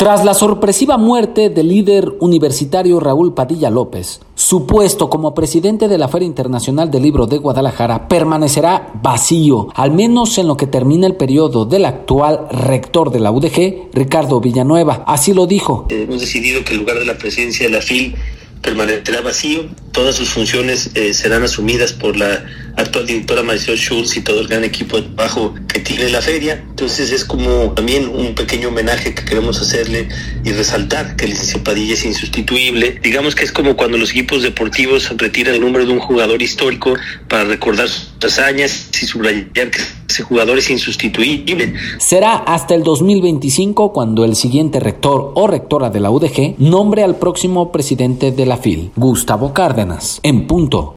Tras la sorpresiva muerte del líder universitario Raúl Padilla López, su puesto como presidente de la Feria Internacional del Libro de Guadalajara permanecerá vacío, al menos en lo que termina el periodo del actual rector de la UDG, Ricardo Villanueva. Así lo dijo. Hemos decidido que el lugar de la presidencia de la FIL permanecerá vacío. Todas sus funciones serán asumidas por la actual directora Marisol Schultz y todo el gran equipo de trabajo que tiene la feria. Entonces es como también un pequeño homenaje que queremos hacerle y resaltar que el licenciado Padilla es insustituible. Digamos que es como cuando los equipos deportivos retiran el nombre de un jugador histórico para recordar sus hazañas y subrayar que ese jugador es insustituible. Será hasta el 2025 cuando el siguiente rector o rectora de la UDG nombre al próximo presidente de la FIL, Gustavo Cárdenas, en punto.